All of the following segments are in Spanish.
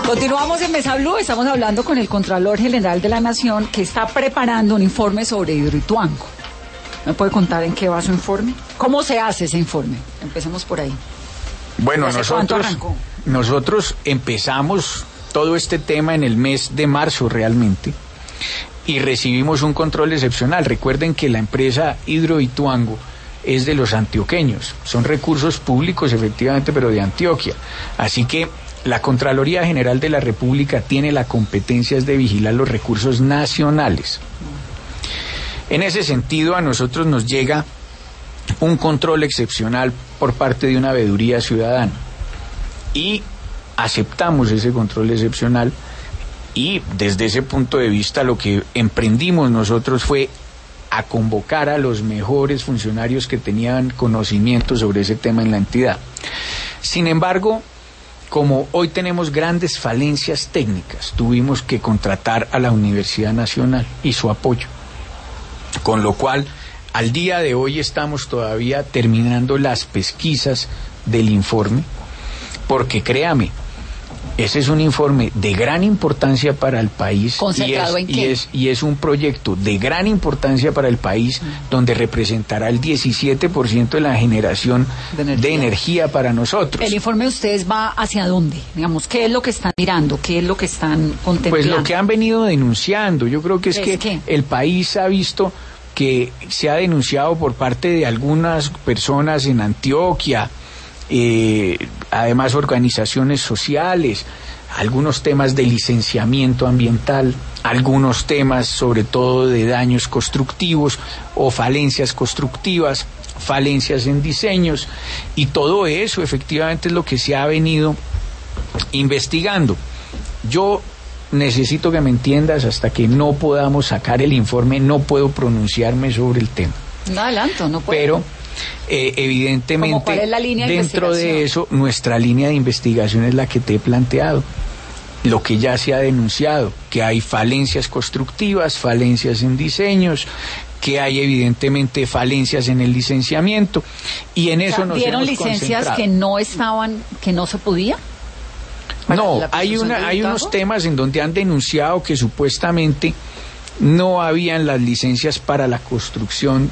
Continuamos en Mesa Blue, estamos hablando con el Contralor General de la Nación que está preparando un informe sobre Hidroituango. ¿Me puede contar en qué va su informe? ¿Cómo se hace ese informe? Empecemos por ahí. Bueno, nosotros empezamos todo este tema en el mes de marzo realmente y recibimos un control excepcional. Recuerden que la empresa Hidroituango es de los antioqueños, son recursos públicos efectivamente, pero de Antioquia. Así que la Contraloría General de la República tiene la competencia de vigilar los recursos nacionales. En ese sentido, a nosotros nos llega un control excepcional por parte de una veeduría ciudadana y aceptamos ese control excepcional, y desde ese punto de vista lo que emprendimos nosotros fue a convocar a los mejores funcionarios que tenían conocimiento sobre ese tema en la entidad. Sin embargo, como hoy tenemos grandes falencias técnicas, tuvimos que contratar a la Universidad Nacional y su apoyo, con lo cual al día de hoy estamos todavía terminando las pesquisas del informe, porque créame, ese es un informe de gran importancia para el país. ¿Concentrado en qué? Y es un proyecto de gran importancia para el país, donde representará el 17% de la generación de energía para nosotros. ¿El informe de ustedes va hacia dónde? Digamos, ¿qué es lo que están mirando? ¿Qué es lo que están contemplando? Pues lo que han venido denunciando. Yo creo que es que el país ha visto que se ha denunciado por parte de algunas personas en Antioquia, además organizaciones sociales, algunos temas de licenciamiento ambiental, algunos temas sobre todo de daños constructivos o falencias constructivas, falencias en diseños, y todo eso efectivamente es lo que se ha venido investigando. Yo necesito que me entiendas, hasta que no podamos sacar el informe no puedo pronunciarme sobre el tema. No adelanto, no puedo. Pero evidentemente ¿cuál es la línea de dentro de eso nuestra línea de investigación es la que te he planteado, lo que ya se ha denunciado, que hay falencias constructivas, falencias en diseños, que hay evidentemente falencias en el licenciamiento, y en eso nos ¿dieron hemos licencias concentrado. que no estaban, que no se podía? No, hay unos temas en donde han denunciado que supuestamente no habían las licencias para la construcción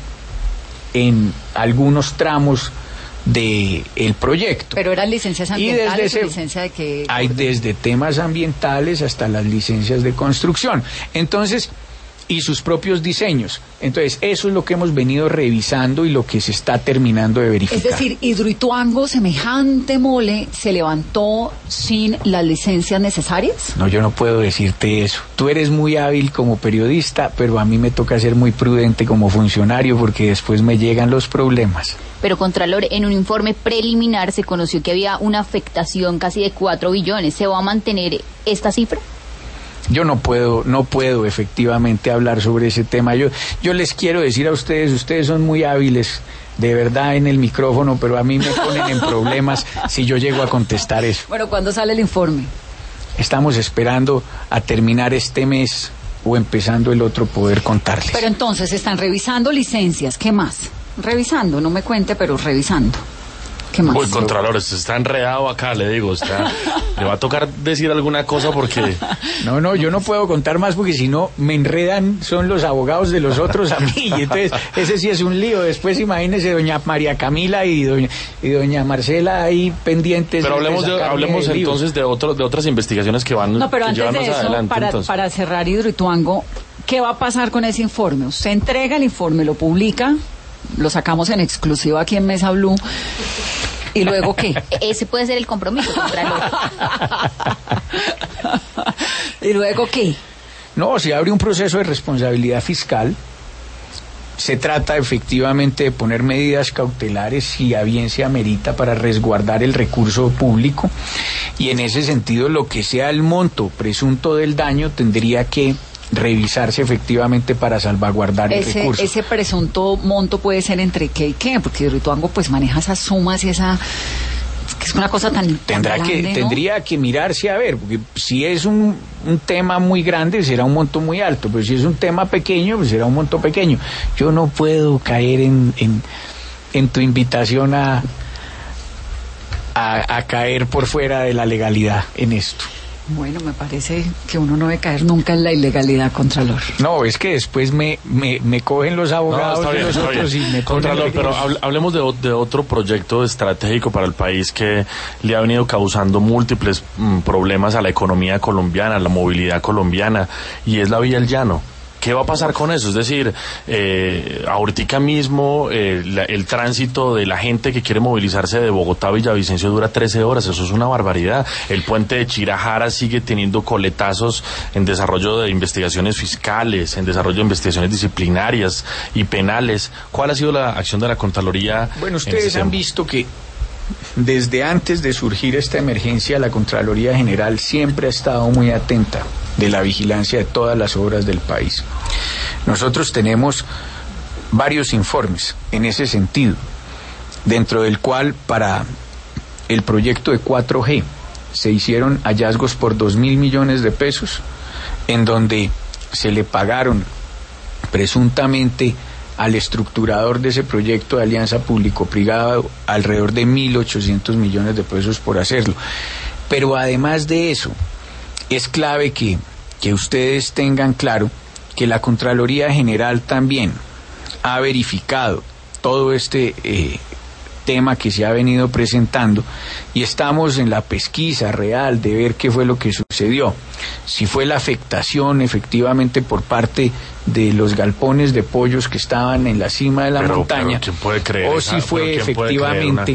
en algunos tramos del proyecto. Pero eran licencias ambientales, licencia de que hay desde temas ambientales hasta las licencias de construcción. Entonces, y sus propios diseños. Entonces, eso es lo que hemos venido revisando y lo que se está terminando de verificar. Es decir, Hidroituango, semejante mole, ¿se levantó sin las licencias necesarias? No, yo no puedo decirte eso. Tú eres muy hábil como periodista, pero a mí me toca ser muy prudente como funcionario, porque después me llegan los problemas. Pero, Contralor, en un informe preliminar se conoció que había una afectación casi de 4 billones. ¿Se va a mantener esta cifra? Yo no puedo efectivamente hablar sobre ese tema. Yo les quiero decir a ustedes son muy hábiles, de verdad, en el micrófono, pero a mí me ponen en problemas si yo llego a contestar eso. Bueno, ¿cuándo sale el informe? Estamos esperando a terminar este mes o empezando el otro poder contarles. Pero entonces están revisando licencias, ¿qué más? Revisando, no me cuente, pero revisando. ¿Qué más? Uy, Contralor, usted está enredado acá, le digo, le va a tocar decir alguna cosa porque... No, yo no puedo contar más, porque si no me enredan, son los abogados de los otros a mí, y entonces ese sí es un lío. Después imagínese doña María Camila y doña Marcela ahí pendientes. Pero hablemos entonces de otras investigaciones que van. No, pero que antes de eso, adelante, para cerrar Hidroituango, ¿qué va a pasar con ese informe? Usted entrega el informe, lo publica, lo sacamos en exclusiva aquí en Mesa Blue. ¿Y luego qué? Ese puede ser el compromiso, Contralor. ¿Y luego qué? No, se abre un proceso de responsabilidad fiscal. Se trata efectivamente de poner medidas cautelares si a bien se amerita para resguardar el recurso público, y en ese sentido lo que sea el monto presunto del daño tendría que revisarse efectivamente para salvaguardar el recurso. Ese presunto monto puede ser entre qué y qué, porque Hidroituango pues maneja esas sumas y esa... que es una cosa tan grande, ¿no? Tendría que mirarse a ver, porque si es un tema muy grande será un monto muy alto, pero si es un tema pequeño pues será un monto pequeño. Yo no puedo caer en tu invitación a caer por fuera de la legalidad en esto. Bueno, me parece que uno no debe caer nunca en la ilegalidad, Contralor. No, es que después me cogen los abogados de los otros y me Contralor, pero hablemos de otro proyecto estratégico para el país que le ha venido causando múltiples problemas a la economía colombiana, a la movilidad colombiana, y es la Vía El Llano. ¿Qué va a pasar con eso? Es decir, ahorita mismo el tránsito de la gente que quiere movilizarse de Bogotá a Villavicencio dura 13 horas. Eso es una barbaridad. El puente de Chirajara sigue teniendo coletazos en desarrollo de investigaciones fiscales, en desarrollo de investigaciones disciplinarias y penales. ¿Cuál ha sido la acción de la Contraloría? Bueno, ustedes han visto que desde antes de surgir esta emergencia, la Contraloría General siempre ha estado muy atenta de la vigilancia de todas las obras del país. Nosotros tenemos varios informes en ese sentido, dentro del cual para el proyecto de 4G se hicieron hallazgos por 2.000 millones de pesos, en donde se le pagaron presuntamente al estructurador de ese proyecto de alianza público-privada alrededor de 1.800 millones de pesos por hacerlo. Pero además de eso, es clave que ustedes tengan claro que la Contraloría General también ha verificado todo este tema que se ha venido presentando y estamos en la pesquisa real de ver qué fue lo que sucedió. Si fue la afectación efectivamente por parte de los galpones de pollos que estaban en la cima de la montaña, ¿quién puede creer o si fue efectivamente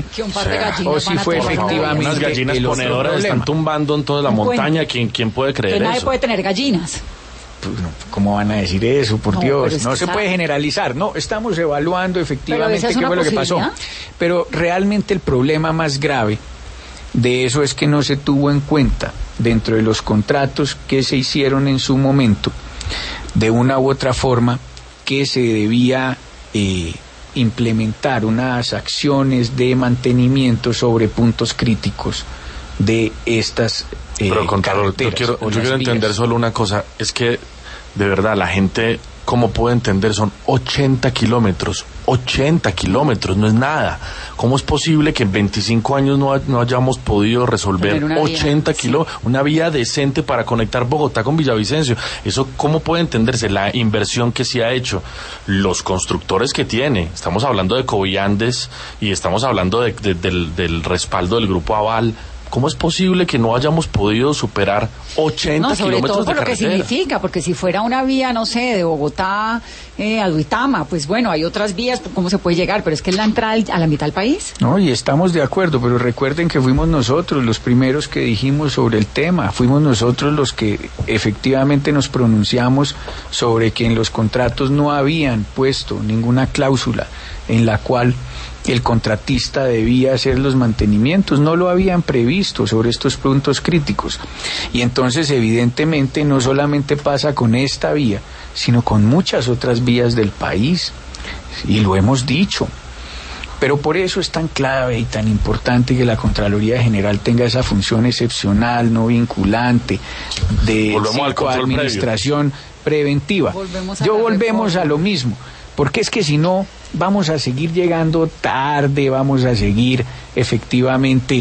unas gallinas ponedoras están tumbando en toda la montaña. ¿Quién puede creer que nadie eso? puede tener gallinas. ¿Cómo van a decir eso? Por Dios, no se que puede generalizar. No, estamos evaluando efectivamente qué fue lo que pasó. Pero realmente el problema más grave de eso es que no se tuvo en cuenta dentro de los contratos que se hicieron en su momento, de una u otra forma, que se debía implementar unas acciones de mantenimiento sobre puntos críticos de estas Pero, Contralor, yo quiero entender solo una cosa, es que de verdad la gente, ¿cómo puede entender? Son 80 kilómetros, no es nada. ¿Cómo es posible que en 25 años no hayamos podido resolver 80 kilómetros, una vía decente para conectar Bogotá con Villavicencio? Eso, ¿cómo puede entenderse? La inversión que se ha hecho, los constructores que tiene, estamos hablando de Coviandes y estamos hablando del respaldo del Grupo Aval. ¿Cómo es posible que no hayamos podido superar 80 kilómetros de carretera? Sobre todo por lo que significa, porque si fuera una vía, no sé, de Bogotá a Duitama, pues bueno, hay otras vías, ¿cómo se puede llegar? Pero es que es la entrada a la mitad del país. No, y estamos de acuerdo, pero recuerden que fuimos nosotros los primeros que dijimos sobre el tema, fuimos nosotros los que efectivamente nos pronunciamos sobre que en los contratos no habían puesto ninguna cláusula en la cual el contratista debía hacer los mantenimientos, no lo habían previsto sobre estos puntos críticos. Y entonces evidentemente no solamente pasa con esta vía, sino con muchas otras vías del país, y lo hemos dicho. Pero por eso es tan clave y tan importante que la Contraloría General tenga esa función excepcional, no vinculante, de administración preventiva. Volvemos a lo mismo. Porque es que si no, vamos a seguir llegando tarde, vamos a seguir efectivamente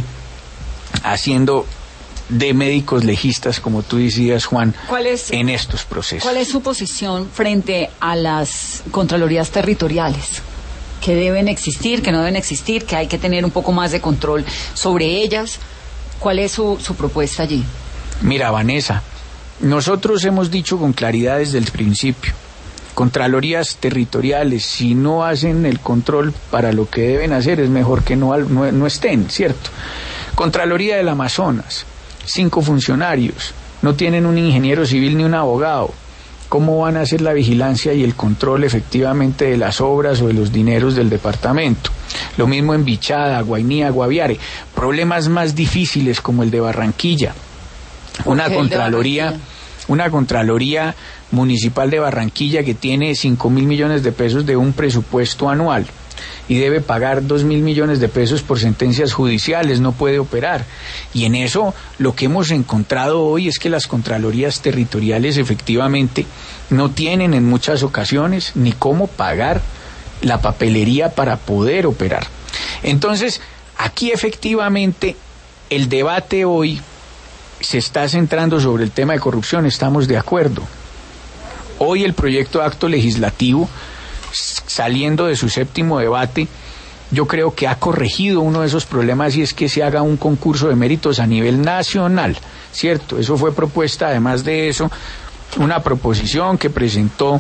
haciendo de médicos legistas, como tú decías, Juan, en estos procesos. ¿Cuál es su posición frente a las contralorías territoriales? ¿Que deben existir, que no deben existir, que hay que tener un poco más de control sobre ellas? ¿Cuál es su propuesta allí? Mira, Vanessa, nosotros hemos dicho con claridad desde el principio, contralorías territoriales, si no hacen el control para lo que deben hacer, es mejor que no estén, ¿cierto? Contraloría del Amazonas, 5 funcionarios, no tienen un ingeniero civil ni un abogado. ¿Cómo van a hacer la vigilancia y el control efectivamente de las obras o de los dineros del departamento? Lo mismo en Bichada, Guainía, Guaviare. Problemas más difíciles como el de Barranquilla. Una contraloría municipal de Barranquilla que tiene 5.000 millones de pesos de un presupuesto anual y debe pagar 2.000 millones de pesos por sentencias judiciales, no puede operar. Y en eso lo que hemos encontrado hoy es que las contralorías territoriales efectivamente no tienen en muchas ocasiones ni cómo pagar la papelería para poder operar. Entonces, aquí efectivamente el debate hoy se está centrando sobre el tema de corrupción, estamos de acuerdo. Hoy el proyecto de acto legislativo, saliendo de su 7º debate, yo creo que ha corregido uno de esos problemas, y es que se haga un concurso de méritos a nivel nacional, ¿cierto? Eso fue propuesta, además de eso, una proposición que presentó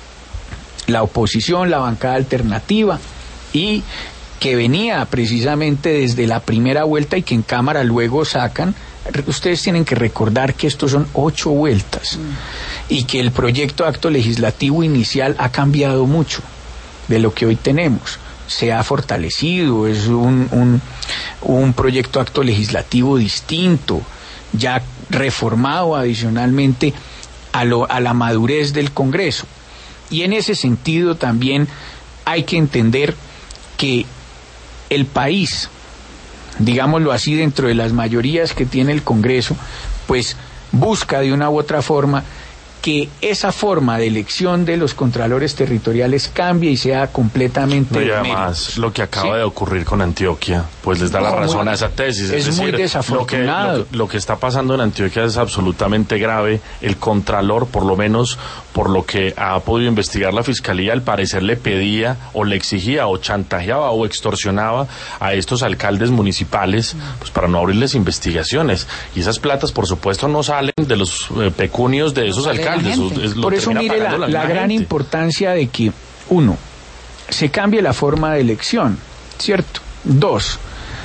la oposición, la bancada alternativa, y que venía precisamente desde la primera vuelta y que en Cámara luego sacan. Ustedes tienen que recordar que estos son 8 vueltas y que el proyecto de acto legislativo inicial ha cambiado mucho de lo que hoy tenemos. Se ha fortalecido, es un proyecto de acto legislativo distinto, ya reformado adicionalmente a la madurez del Congreso. Y en ese sentido también hay que entender que el país, digámoslo así, dentro de las mayorías que tiene el Congreso, pues busca de una u otra forma que esa forma de elección de los contralores territoriales cambie y sea completamente... No, y además lo que acaba de ocurrir con Antioquia, pues les da la razón a esa tesis. Es decir, muy desafortunado. Lo que está pasando en Antioquia es absolutamente grave. El contralor, por lo menos por lo que ha podido investigar la Fiscalía, al parecer le pedía o le exigía o chantajeaba o extorsionaba a estos alcaldes municipales pues para no abrirles investigaciones. Y esas platas, por supuesto, no salen de los pecunios de esos alcaldes. Por eso mire la gran importancia de que, 1, se cambie la forma de elección, ¿cierto? 2,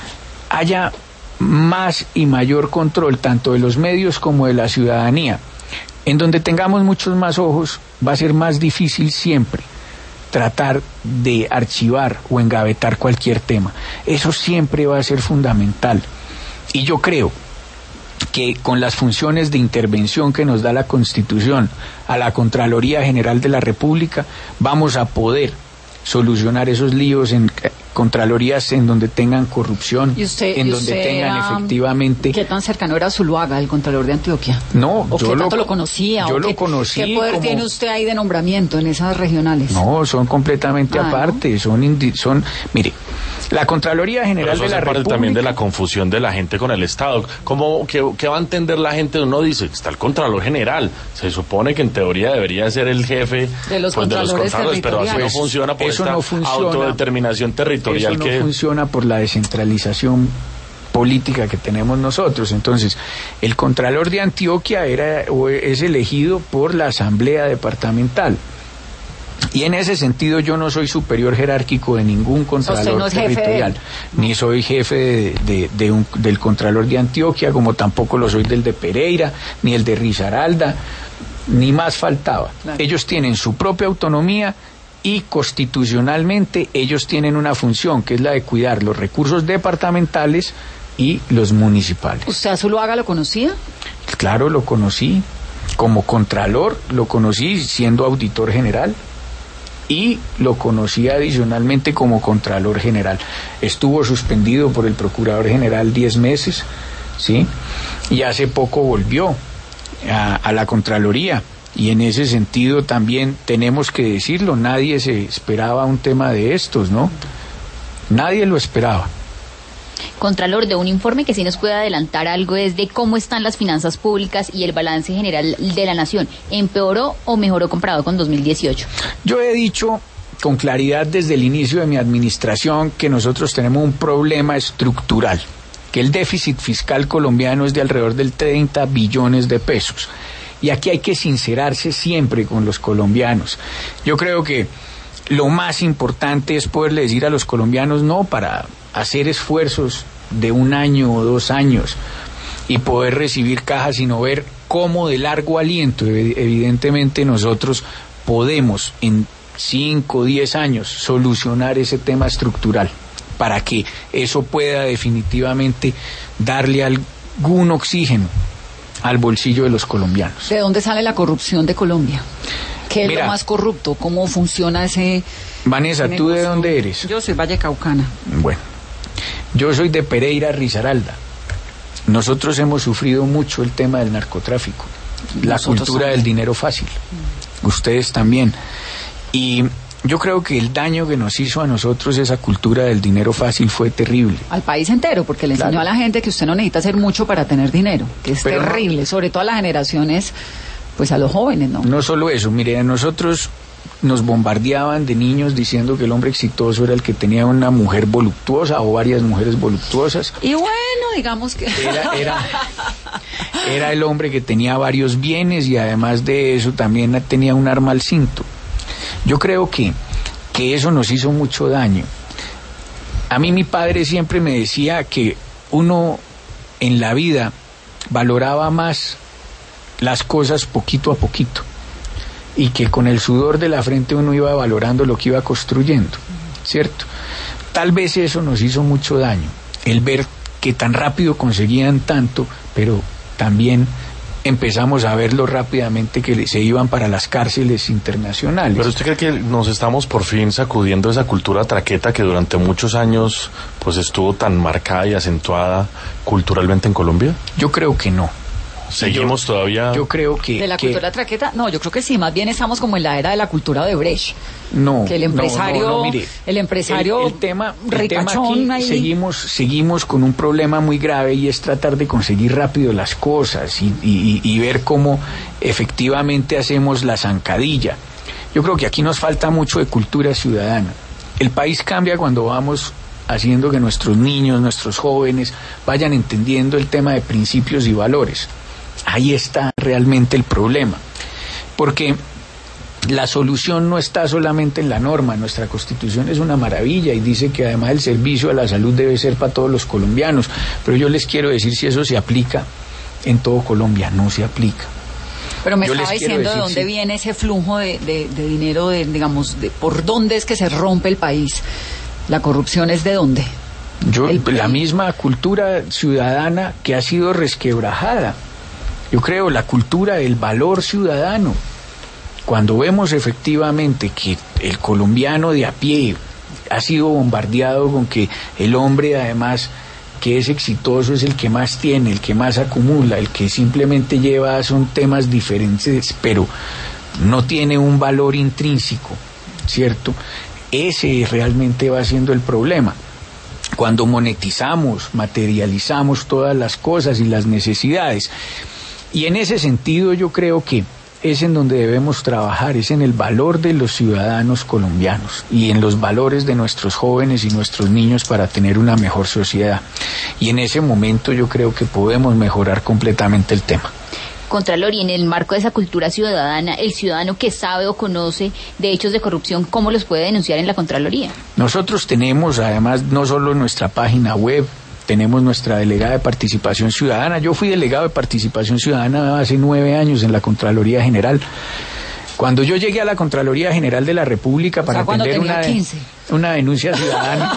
haya más y mayor control tanto de los medios como de la ciudadanía. En donde tengamos muchos más ojos, va a ser más difícil siempre tratar de archivar o engavetar cualquier tema. Eso siempre va a ser fundamental. Y yo creo que con las funciones de intervención que nos da la Constitución a la Contraloría General de la República, vamos a poder solucionar esos líos en contralorías en donde tengan corrupción, en donde tengan efectivamente... ¿Qué tan cercano era Zuluaga, el contralor de Antioquia? No, ¿O qué tanto lo conocía? Yo lo conocí. ¿Qué poder tiene usted ahí de nombramiento en esas regionales? No, son completamente aparte, ¿no? Mire, la Contraloría General de la República... parte también de la confusión de la gente con el Estado. ¿Cómo qué va a entender la gente? Uno dice, está el Contralor General. Se supone que en teoría debería ser el jefe de los contralores, pero así no funciona por esta autodeterminación territorial. Eso no funciona por la descentralización política que tenemos nosotros. Entonces, el Contralor de Antioquia es elegido por la Asamblea Departamental. Y en ese sentido yo no soy superior jerárquico de ningún contralor territorial, ni soy jefe del Contralor de Antioquia, como tampoco lo soy del de Pereira, ni el de Risaralda, ni más faltaba. Claro. Ellos tienen su propia autonomía y constitucionalmente ellos tienen una función que es la de cuidar los recursos departamentales y los municipales. ¿Usted a Zuluaga lo conocía? Claro, lo conocí. Como contralor lo conocí siendo auditor general. Y lo conocí adicionalmente como Contralor General. Estuvo suspendido por el Procurador General 10 meses, ¿sí? Y hace poco volvió a la Contraloría. Y en ese sentido también tenemos que decirlo, nadie se esperaba un tema de estos, ¿no? Nadie lo esperaba. Contralor, de un informe que sí nos puede adelantar algo es de cómo están las finanzas públicas y el balance general de la nación. ¿Empeoró o mejoró comparado con 2018? Yo he dicho con claridad desde el inicio de mi administración que nosotros tenemos un problema estructural, que el déficit fiscal colombiano es de alrededor del 30 billones de pesos. Y aquí hay que sincerarse siempre con los colombianos. Yo creo que lo más importante es poderle decir a los colombianos no para hacer esfuerzos de 1 año o 2 años y poder recibir cajas, sino ver cómo de largo aliento, evidentemente nosotros podemos en 5 o 10 años solucionar ese tema estructural para que eso pueda definitivamente darle algún oxígeno al bolsillo de los colombianos. ¿De dónde sale la corrupción de Colombia? ¿Qué es lo más corrupto? ¿Cómo funciona ese...? Vanessa, ¿tú de dónde eres? Yo soy Vallecaucana. Bueno, yo soy de Pereira, Risaralda. Nosotros hemos sufrido mucho el tema del narcotráfico, la cultura del dinero fácil. Ustedes también. Y yo creo que el daño que nos hizo a nosotros esa cultura del dinero fácil fue terrible. Al país entero, porque le enseñó a la gente que usted no necesita hacer mucho para tener dinero, que es terrible, sobre todo a las generaciones, pues a los jóvenes, ¿no? No solo eso, mire, a nosotros nos bombardeaban de niños diciendo que el hombre exitoso era el que tenía una mujer voluptuosa o varias mujeres voluptuosas. Y bueno, digamos que... Era el hombre que tenía varios bienes y además de eso también tenía un arma al cinto. Yo creo que eso nos hizo mucho daño. A mí mi padre siempre me decía que uno en la vida valoraba más las cosas poquito a poquito y que con el sudor de la frente uno iba valorando lo que iba construyendo, ¿cierto? Tal vez eso nos hizo mucho daño, el ver que tan rápido conseguían tanto, pero también empezamos a verlo rápidamente que se iban para las cárceles internacionales. ¿Pero usted cree que nos estamos por fin sacudiendo esa cultura traqueta que durante muchos años pues estuvo tan marcada y acentuada culturalmente en Colombia? Yo creo que no. ¿Seguimos todavía? Yo creo que... ¿De la cultura traqueta? No, yo creo que sí, más bien estamos como en la era de la cultura de Brecht. No, que el empresario, no, mire, el tema ricachón aquí, seguimos con un problema muy grave y es tratar de conseguir rápido las cosas y ver cómo efectivamente hacemos la zancadilla. Yo creo que aquí nos falta mucho de cultura ciudadana. El país cambia cuando vamos haciendo que nuestros niños, nuestros jóvenes vayan entendiendo el tema de principios y valores. Ahí está realmente el problema, porque la solución no está solamente en la norma. Nuestra Constitución es una maravilla y dice que además el servicio a la salud debe ser para todos los colombianos, pero yo les quiero decir si eso se aplica en todo Colombia, no se aplica. Pero me estaba diciendo de dónde viene ese flujo de dinero, por dónde es que se rompe el país. ¿La corrupción es de dónde? La misma cultura ciudadana que ha sido resquebrajada. Yo creo la cultura del valor ciudadano. Cuando vemos efectivamente que el colombiano de a pie ha sido bombardeado con que el hombre además que es exitoso es el que más tiene, el que más acumula, el que simplemente lleva son temas diferentes, pero no tiene un valor intrínseco, ¿cierto? Ese realmente va siendo el problema. Cuando monetizamos, materializamos todas las cosas y las necesidades. Y en ese sentido yo creo que es en donde debemos trabajar, es en el valor de los ciudadanos colombianos y en los valores de nuestros jóvenes y nuestros niños para tener una mejor sociedad. Y en ese momento yo creo que podemos mejorar completamente el tema. Contralor, y en el marco de esa cultura ciudadana, el ciudadano que sabe o conoce de hechos de corrupción, ¿cómo los puede denunciar en la Contraloría? Nosotros tenemos, además, no solo nuestra página web, tenemos nuestra delegada de Participación Ciudadana. Yo fui delegado de Participación Ciudadana hace 9 años en la Contraloría General. Cuando yo llegué a la Contraloría General de la República para atender una denuncia ciudadana,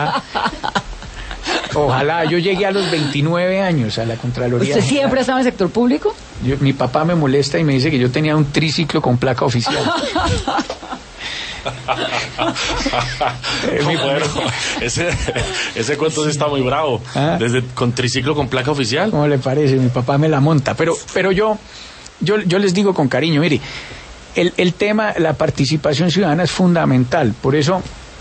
ojalá, yo llegué a los 29 años a la Contraloría. ¿Usted siempre estaba en el sector público? Mi papá me molesta y me dice que yo tenía un triciclo con placa oficial. Bueno, ese cuento sí está muy bravo. Con triciclo con placa oficial. ¿Cómo le parece? Mi papá me la monta. Pero yo les digo con cariño, mire, el tema, la participación ciudadana es fundamental. Por eso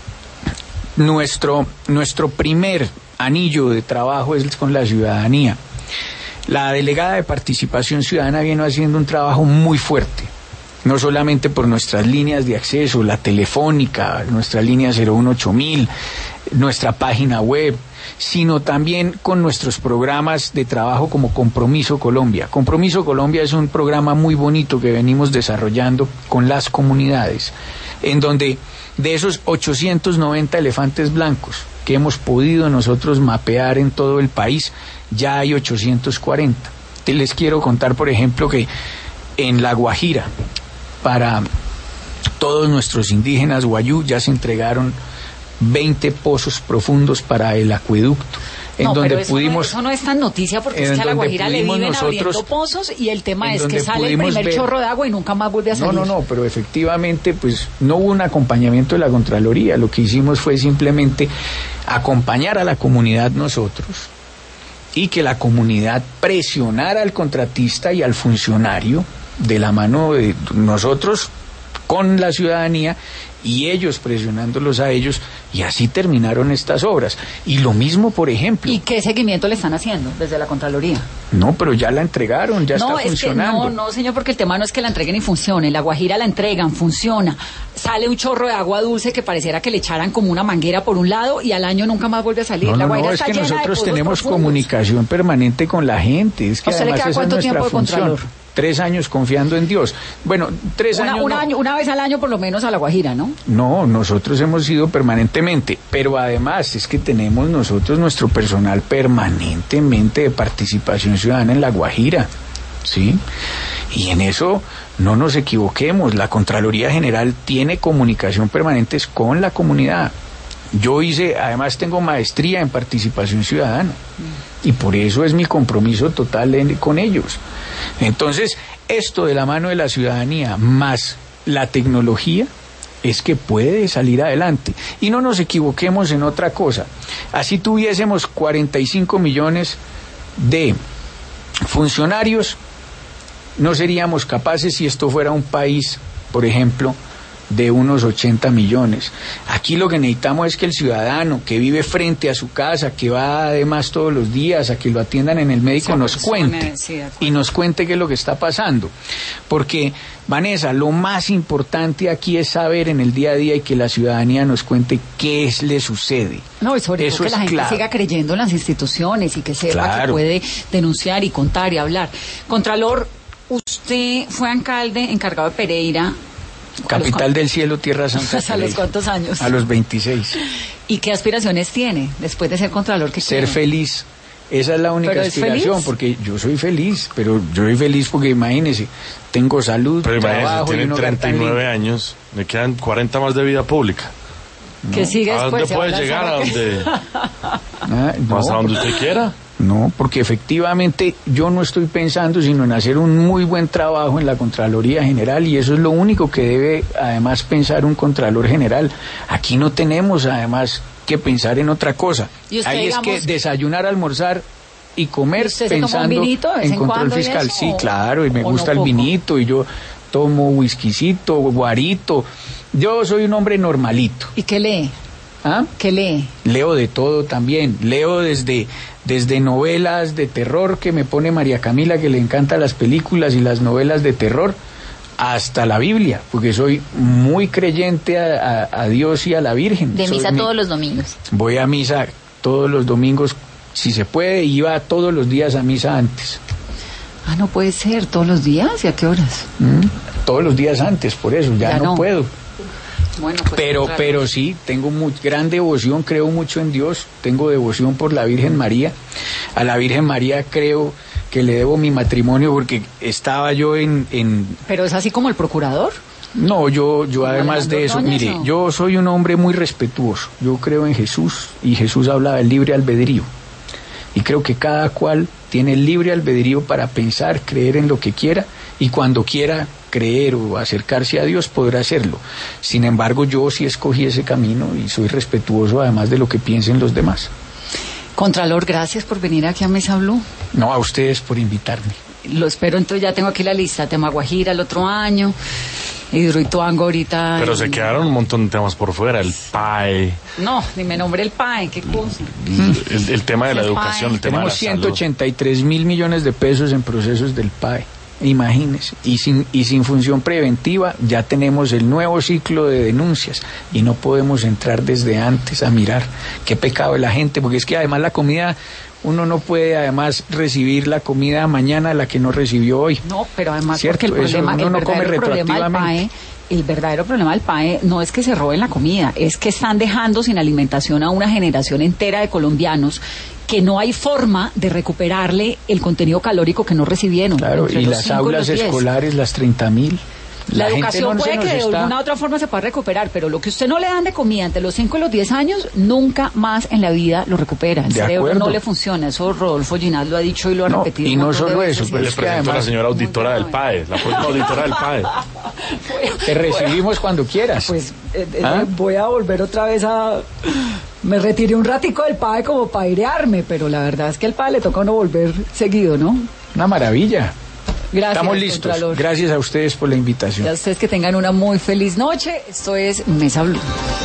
nuestro primer anillo de trabajo es con la ciudadanía. La delegada de Participación Ciudadana viene haciendo un trabajo muy fuerte, no solamente por nuestras líneas de acceso, la telefónica, nuestra línea 018.000, nuestra página web, sino también con nuestros programas de trabajo como Compromiso Colombia. Compromiso Colombia es un programa muy bonito que venimos desarrollando con las comunidades, en donde de esos 890 elefantes blancos que hemos podido nosotros mapear en todo el país, ya hay 840. Les quiero contar, por ejemplo, que en La Guajira, para todos nuestros indígenas guayú, ya se entregaron 20 pozos profundos para el acueducto. En donde pudimos, eso no es tan noticia porque es que a La Guajira le viven abriendo pozos y el tema es que sale el primer chorro de agua y nunca más vuelve a salir. No, pero efectivamente pues no hubo un acompañamiento de la Contraloría. Lo que hicimos fue simplemente acompañar a la comunidad nosotros y que la comunidad presionara al contratista y al funcionario de la mano de nosotros. con la ciudadanía y ellos presionándolos a ellos, y así terminaron estas obras. Y lo mismo, por ejemplo... ¿Y qué seguimiento le están haciendo desde la Contraloría? No, pero ya la entregaron, ya está funcionando. No, señor, porque el tema no es que la entreguen y funcione. La Guajira la entregan, funciona. Sale un chorro de agua dulce que pareciera que le echaran como una manguera por un lado y al año nunca más vuelve a salir. La Guajira es que nosotros tenemos comunicación permanente con la gente. Es que ¿a usted le queda cuánto tiempo de Contralor? 3 años confiando en Dios. Bueno, 3 años... Una vez al año por lo menos a La Guajira, ¿no? No, nosotros hemos ido permanentemente, pero además es que tenemos nosotros nuestro personal permanentemente de participación ciudadana en La Guajira, ¿sí? Y en eso no nos equivoquemos, la Contraloría General tiene comunicación permanente con la comunidad. Yo además tengo maestría en participación ciudadana y por eso es mi compromiso total con ellos. Entonces, esto de la mano de la ciudadanía más la tecnología es que puede salir adelante. Y no nos equivoquemos en otra cosa. Así tuviésemos 45 millones de funcionarios, no seríamos capaces si esto fuera un país, por ejemplo, de unos 80 millones. Aquí lo que necesitamos es que el ciudadano que vive frente a su casa, que va además todos los días a que lo atiendan en el médico, nos cuente y nos cuente qué es lo que está pasando. Porque, Vanessa, lo más importante aquí es saber en el día a día y que la ciudadanía nos cuente qué le sucede. No, y sobre todo que la gente siga creyendo en las instituciones y que sepa que puede denunciar y contar y hablar. Contralor, usted fue alcalde encargado de Pereira. Capital del cielo, tierra santa. ¿A los cuántos años? A los 26. ¿Y qué aspiraciones tiene después de ser Contralor? Ser feliz. Esa es la única aspiración, porque yo soy feliz, pero yo soy feliz porque imagínese, tengo salud, pero trabajo, tiene 39 años, me quedan 40 más de vida pública. ¿Qué sigue después? ¿A dónde puede llegar? ¿Hasta donde usted quiera? No, porque efectivamente yo no estoy pensando sino en hacer un muy buen trabajo en la Contraloría General y eso es lo único que debe además pensar un Contralor General. Aquí no tenemos además que pensar en otra cosa. Ahí es que desayunar, almorzar y comer pensando en control fiscal. Sí, claro, y me gusta el vinito y yo tomo whiskycito, guarito. Yo soy un hombre normalito. ¿Y qué lee? ¿Ah? ¿Qué lee? Leo de todo también. Leo desde novelas de terror que me pone María Camila, que le encantan las películas y las novelas de terror, hasta la Biblia, porque soy muy creyente a Dios y a la Virgen. ¿De misa todos los domingos? Voy a misa todos los domingos, si se puede, iba todos los días a misa antes. Ah, no puede ser, ¿todos los días? ¿Y a qué horas? Todos los días antes, por eso, ya no puedo. Bueno, pues pero sí, tengo gran devoción, creo mucho en Dios, tengo devoción por la Virgen María. A la Virgen María creo que le debo mi matrimonio porque estaba yo en... ¿Pero es así como el procurador? No, yo además de eso, mire, yo soy un hombre muy respetuoso, yo creo en Jesús y Jesús habla del libre albedrío. Y creo que cada cual tiene el libre albedrío para pensar, creer en lo que quiera y cuando quiera creer o acercarse a Dios podrá hacerlo. Sin embargo, yo sí escogí ese camino y soy respetuoso además de lo que piensen los demás. Contralor, gracias por venir aquí a Mesa Blue. No, a ustedes por invitarme. Lo espero, entonces ya tengo aquí la lista, tema Guajira el otro año, Hidroituango ahorita. Pero se quedaron un montón de temas por fuera, el PAE. No, ni me nombre el PAE, qué cosa. El tema de la educación, el tema de la salud. Tenemos 183 mil millones de pesos en procesos del PAE. Imagínese, y sin función preventiva ya tenemos el nuevo ciclo de denuncias y no podemos entrar desde antes a mirar qué pecado de la gente, porque es que además la comida, uno no puede además recibir la comida mañana la que no recibió hoy. No, pero además ¿cierto? Porque el verdadero problema del PAE no es que se roben la comida, es que están dejando sin alimentación a una generación entera de colombianos que no hay forma de recuperarle el contenido calórico que no recibieron. Claro, y las aulas escolares, las 30.000. La educación puede que de alguna otra forma se pueda recuperar, pero lo que usted no le dan de comida entre los 5 y los 10 años, nunca más en la vida lo recupera. El cerebro no le funciona. Eso Rodolfo Ginás lo ha dicho y lo ha repetido. Y no solo eso, pero le presento a la señora auditora del PAE, la próxima auditora del PAE. Te recibimos cuando quieras. Pues voy a volver otra vez a... Me retiré un ratico del PAE como para airearme, pero la verdad es que al PAE le toca a uno volver seguido, ¿no? Una maravilla. Gracias, estamos listos. Contralor. Gracias a ustedes por la invitación. Y a ustedes que tengan una muy feliz noche. Esto es Mesa Blue.